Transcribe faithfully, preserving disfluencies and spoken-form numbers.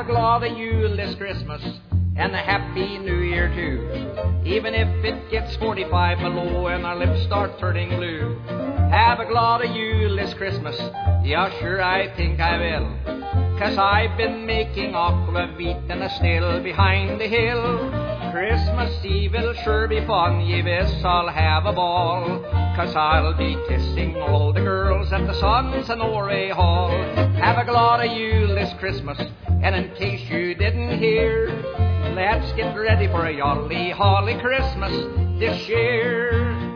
a glad Yule this Christmas, and a happy New Year too. Even if it gets forty-five below and our lips start turning blue. Have a glad Yule this Christmas, yeah sure I think I will. 'Cause I've been making aquavit and a still behind the hill. Christmas Eve will sure be fun, ye best I'll have a ball. 'Cause I'll be kissing all the girls at the Sons and Norway Hall. Have a glad Yule this Christmas, and in case you didn't hear, let's get ready for a jolly holly Christmas this year.